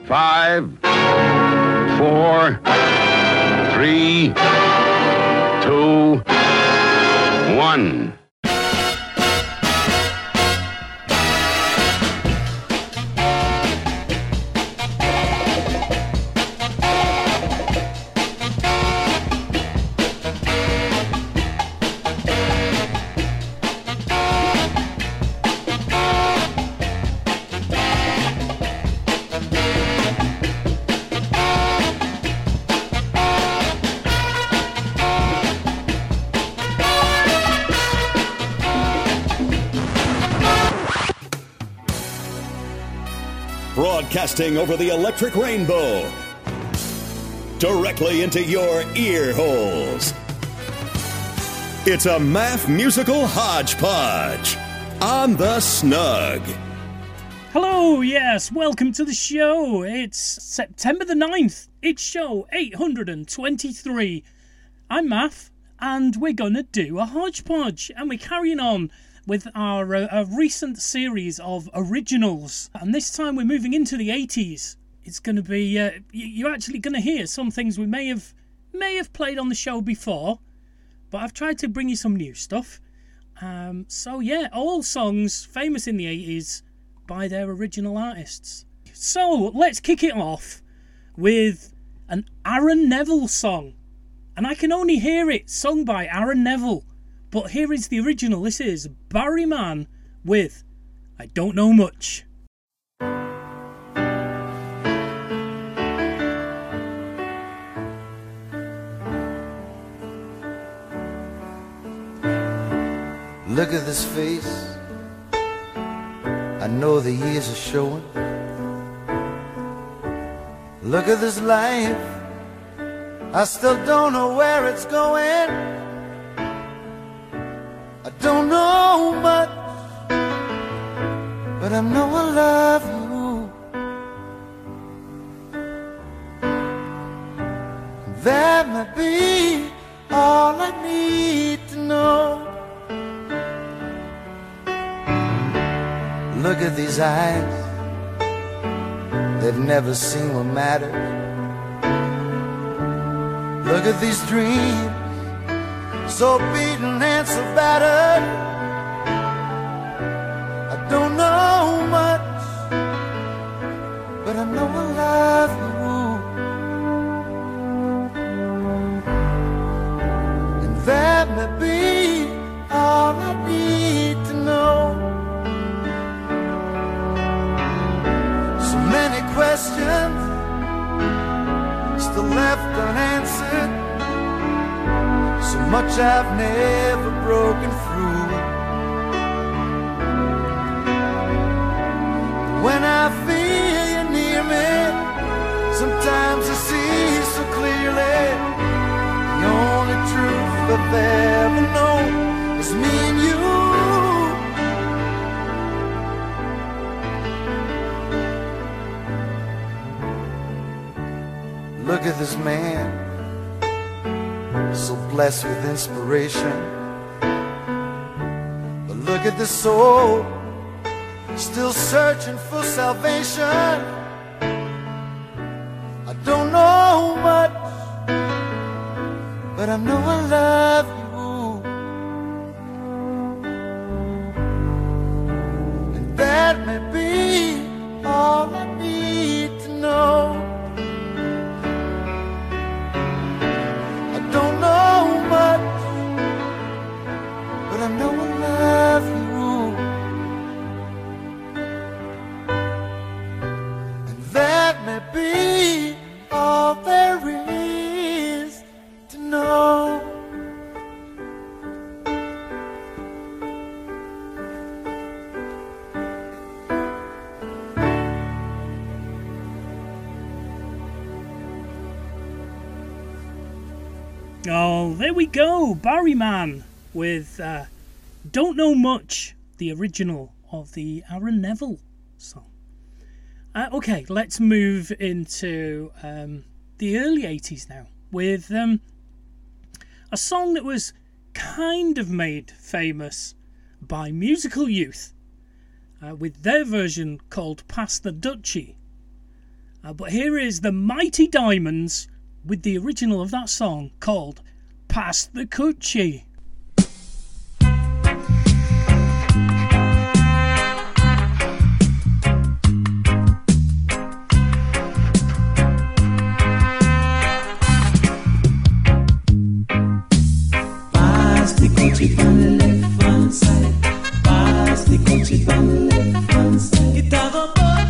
5, 4, 3, 2, 1. Broadcasting over the electric rainbow, directly into your ear holes. It's a MAF musical hodgepodge on the Snug. Hello, yes, welcome to the show. It's September the 9th. It's show 823. I'm MAF, and we're going to do a hodgepodge, and we're carrying on with our recent series of originals. And this time we're moving into the 80s. It's going to be, you're actually going to hear some things we may have played on the show before, but I've tried to bring you some new stuff. So yeah, all songs famous in the 80s by their original artists. So let's kick it off with an Aaron Neville song. And I can only hear it sung by Aaron Neville. But here is the original. This is Barry Mann with I Don't Know Much. Look at this face, I know the years are showing. Look at this life, I still don't know where it's going. I don't know much, but I know I love you. That might be all I need to know. Look at these eyes, they've never seen what matters. Look at these dreams, so beaten and so battered. I don't know much, but I know I love you. And that may be all I need to know. So many questions still left unanswered. So much I've never broken through. When I feel you near me, sometimes I see so clearly. The only truth I've ever known is me and you. Look at this man, so blessed with inspiration. But look at the soul, still searching for salvation. I don't know much, but I know I love you. And that may be all I need to know. Don't know much, but I know I love you. And that may be all there is to know. Oh, there we go. Barry Mann with Don't Know Much, the original of the Aaron Neville song. Okay, let's move into the early 80s now with a song that was kind of made famous by Musical Youth with their version called Pass the Dutchie. But here is the Mighty Diamonds with the original of that song called Pass the Coochie. Pass the coochie on the left hand side. Pass the coochie on the left hand side. It have a butt.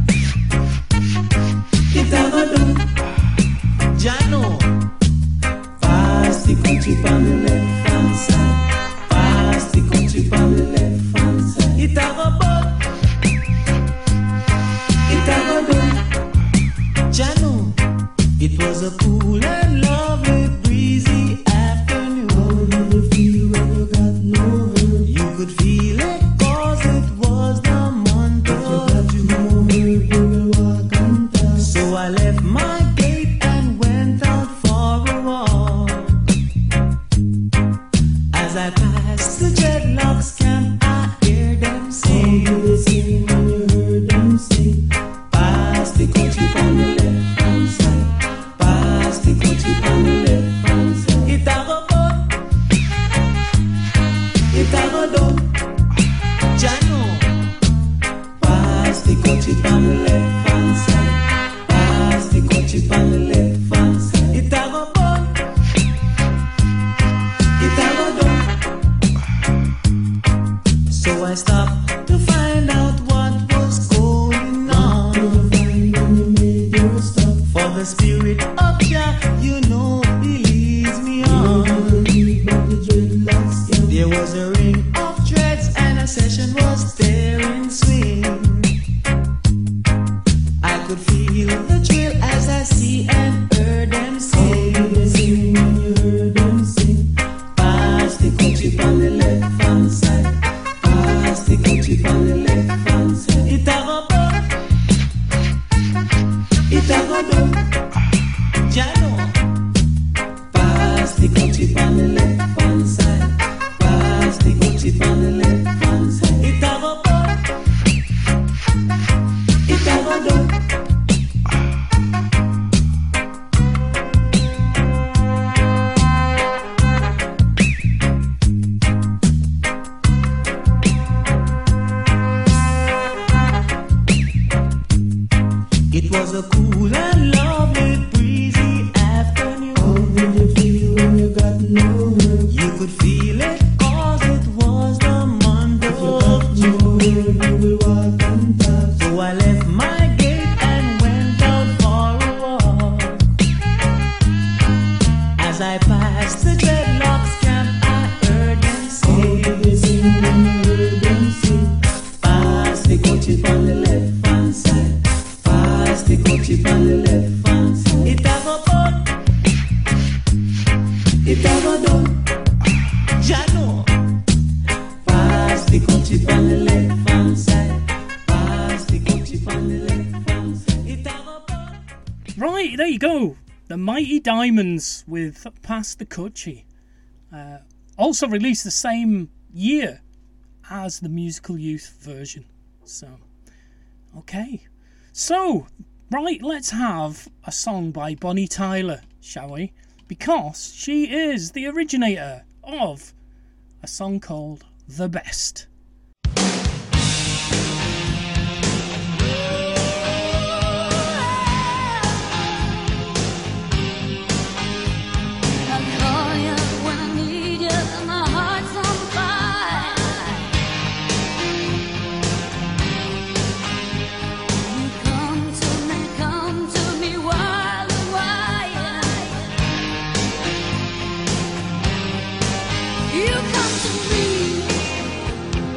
It have a do. Jano. Pass the coochie on the left hand side. Pass the coochie on the left hand side. It have a butt. It have a do. Jano. It was a cool and lovely breezy afternoon. How did you feel when you got no hurt? You could feel it 'cause it was the month of June. You will walk and talk. So I left my gate and went out for a walk. As I passed the dreadlocks camp, I hear them sing. How did they sing when you heard them sing? Pass the country on the left hand side. Pass the country on the left hand side. It have a butt. It have a dog. Jano. Pass the country on the left hand side. Pass the country on the left hand side. It have a butt. It have a dog. So I stopped to find out what was going on. For the spirit of Jah, you know, he leads me on. There was a ring of dreads and a session was there in swing. I could feel the thrill as I see and heard them sing. When you heard them sing, pass the country on the left hand side. Pass the country on the left hand side. It have a butt. It have a dog. Jano. Pass the country on the left hand side. Pass the country on the left hand side. It have a butt. It have a dog. It was a cool and lovely breezy afternoon. How did you feel when you got no hurt? You could feel it 'cause it was the month of June. You will walk and talk. So I left my gate and went out for a walk. As I passed the dreadlocks camp, I heard them sing. How did they sing when you heard them sing? Pass the country on the left hand side. Pass the country on the left hand side. It have a butt. It have a dog. Jano. Pass the country on the left hand side. Pass the country on the left hand side. It have a butt. Right, there you go. The Mighty Diamonds with Pass the Coochie. Also released the same year as the Musical Youth version. So, okay. So, right, let's have a song by Bonnie Tyler, shall we? Because she is the originator of a song called The Best. I call you when I need you, and my heart's on fire. You come to me wild and wild. You come to me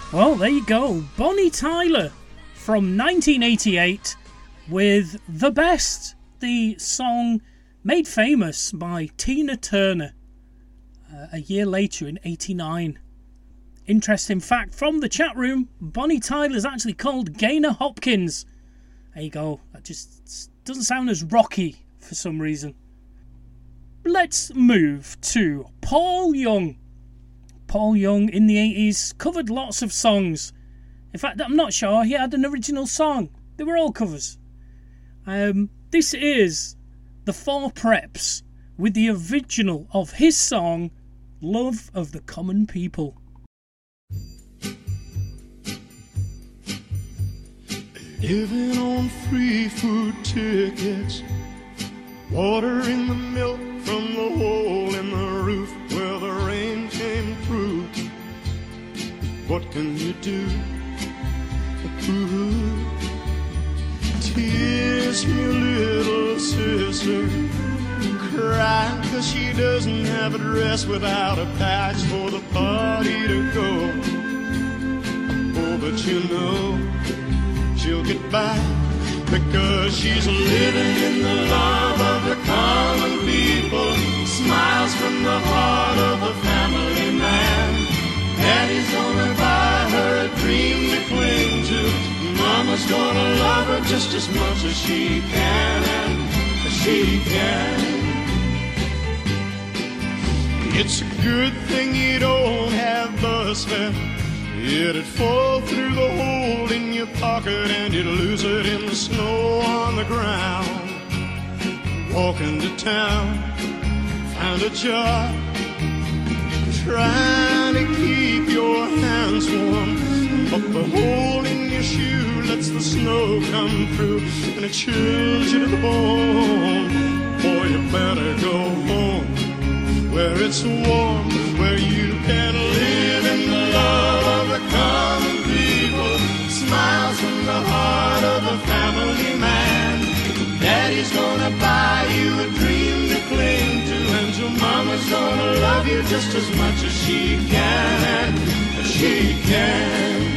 Well, there you go. Bonnie Tyler from 1988 with The Best, the song made famous by Tina Turner a year later in 89. Interesting fact from the chat room, Bonnie Tyler is actually called Gaynor Hopkins. There you go. That just doesn't sound as rocky for some reason. Let's move to Paul Young. Paul Young in the 80s covered lots of songs. In fact, I'm not sure he had an original song. They were all covers. This is the Four Preps with the original of his song, Love of the Common People. Living on free food tickets, water in the milk from the hole in the roof where the rain came through. What can you do? Ooh. Tears, my little sister, crying 'cause she doesn't have a dress without a patch for the party to go. Oh, but you know she'll get by because she's living in the love of the common people. Smiles from the heart of a family man. Daddy's gonna buy her a dream to cling to. Mama's gonna love her just as much as she can, and as she can. It's a good thing you don't have bus fare. It'd fall through the hole in your pocket and you'd lose it in the snow on the ground. Walk into town, find a job, trying to keep your hands warm. But the hole in your shoe lets the snow come through and it chills you to the bone. Boy, you better go home where it's warm, where you can live in the love of the common people. Smiles from the heart of a family man. Daddy's gonna buy you a dream to cling to, and your mama's gonna love you just as much as she can, as she can.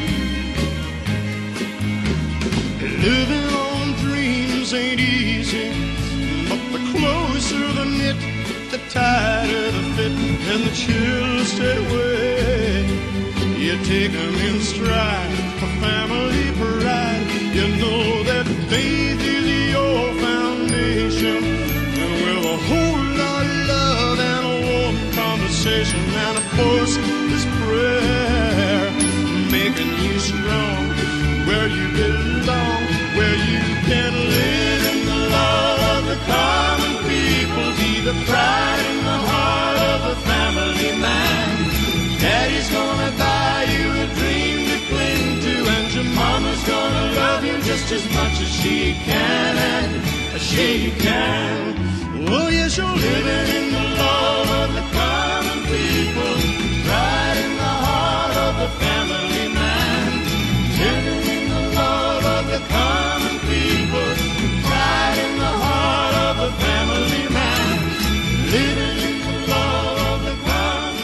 Living on dreams ain't easy, but the closer the knit, the tighter the fit, and the chills stay away. You take them in stride for family pride. You know that faith is your foundation, and with a whole lot of love and a warm conversation, and of course this prayer making you strong where you belong, where you can live in the love of the common people. Be the pride in the heart of a family man. Daddy's gonna buy you a dream to cling to, and your mama's gonna love you just as much as she can, and as she can. Oh yes, you're living in the love of the common people, pride in the heart of a family man. Living in the love of the common people, pride in the heart of a family man. Living in the love of the common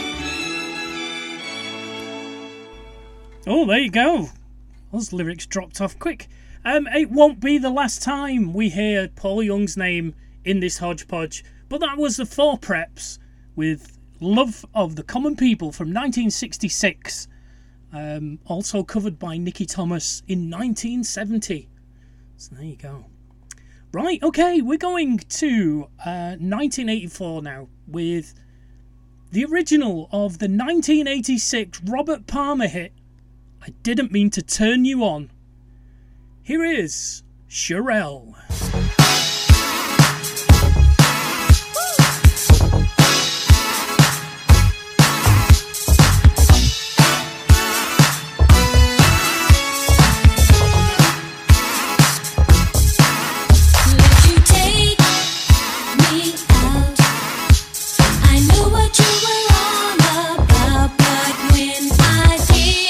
people. Oh, there you go. Those lyrics dropped off quick. It won't be the last time we hear Paul Young's name in this hodgepodge, but that was the Four Preps with Love of the Common People from 1966. Also covered by Nicky Thomas in 1970. So there you go. Right, okay, we're going to 1984 now with the original of the 1986 Robert Palmer hit, I Didn't Mean to Turn You On. Here is Cherelle.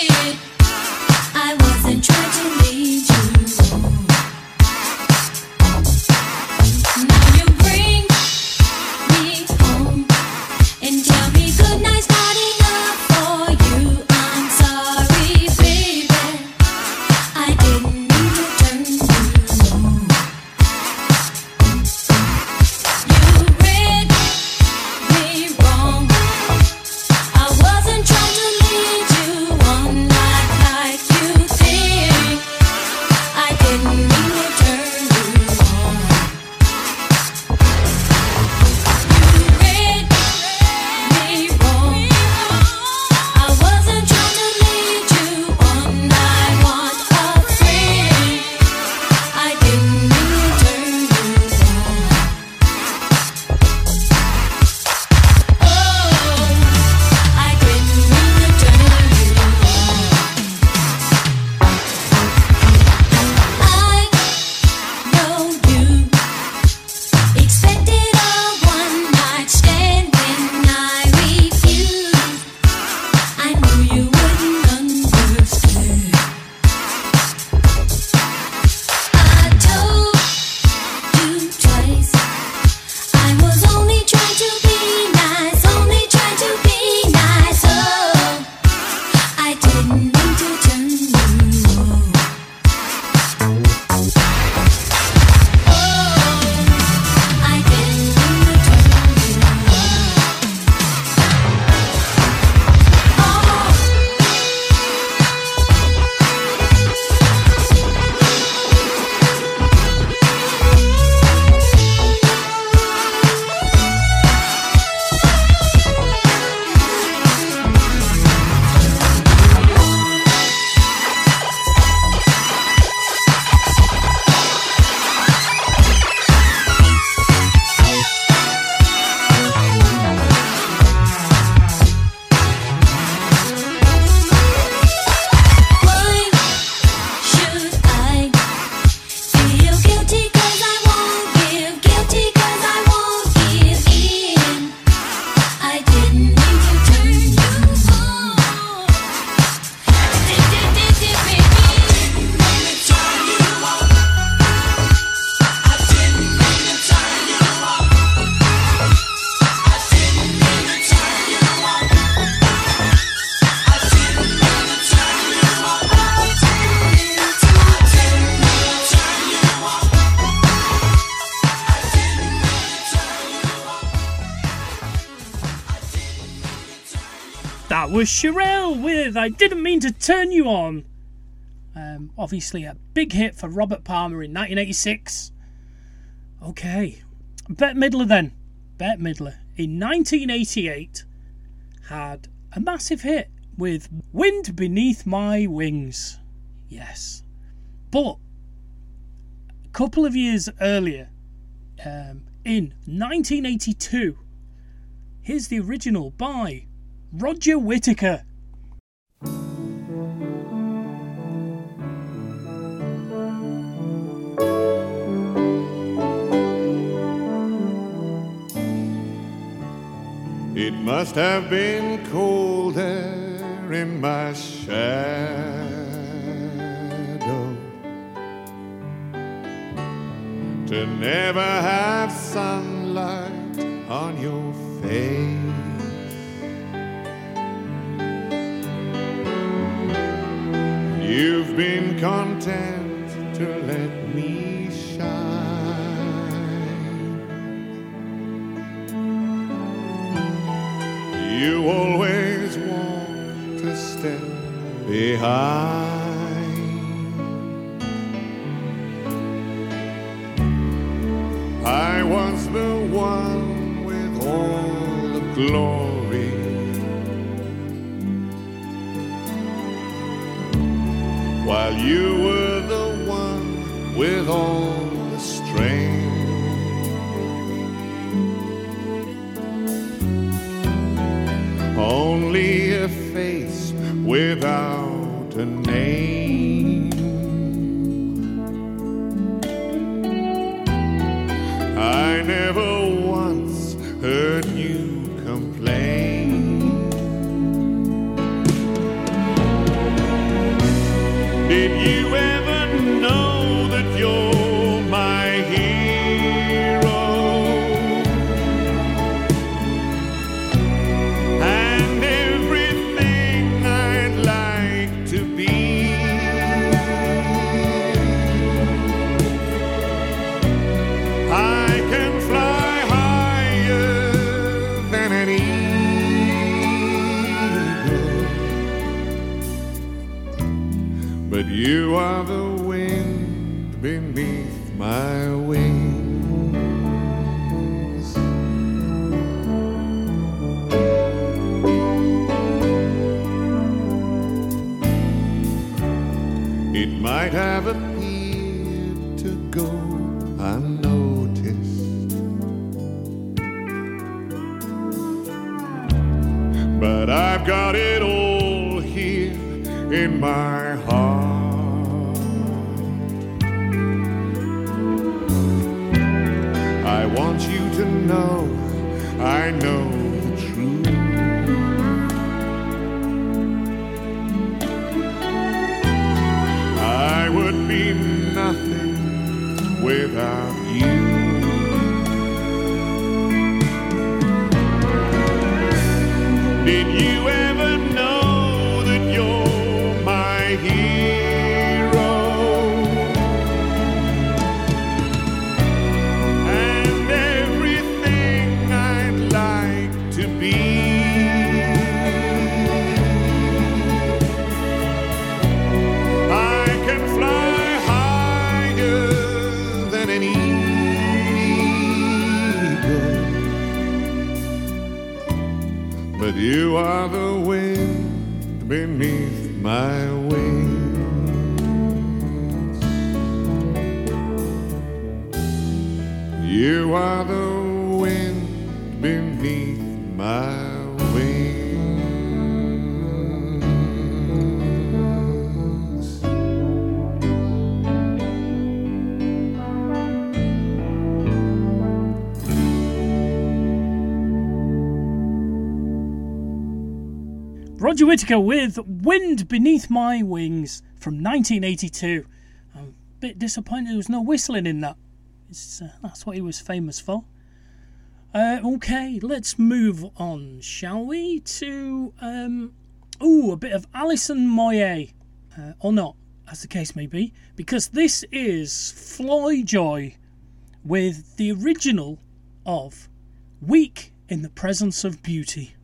Trying to lead you on. That was Shirelle with I Didn't Mean to Turn You On. Obviously a big hit for Robert Palmer in 1986. Okay, Bette Midler then. Bette Midler in 1988 had a massive hit with Wind Beneath My Wings. Yes. But a couple of years earlier, in 1982, here's the original by Roger Whittaker. It must have been cold there in my shadow to never have sunlight on your face. You've been content to let me shine. You always want to step behind. I was the one with all the glory, while you were the one with all the strength. Only a face without a name. I never once heard you complain. Did you ever know that you're my hero? And everything I'd like to be. I can fly higher than an eagle, but you are the wind beneath my wings. It might have appeared to go unnoticed, but I've got it all here in my heart. I want you to know I know the truth. I would be nothing without you. Did you ever know that you're my hero? And everything I'd like to be. I can fly higher than an eagle, but you are the wind beneath my wings. You are the wind beneath my wings. Roger Whittaker with Wind Beneath My Wings from 1982. I'm a bit disappointed there was no whistling in that. That's what he was famous for. Okay, let's move on, shall we, to a bit of Alison Moyet, or not, as the case may be, because this is Floy Joy with the original of Weak in the Presence of Beauty.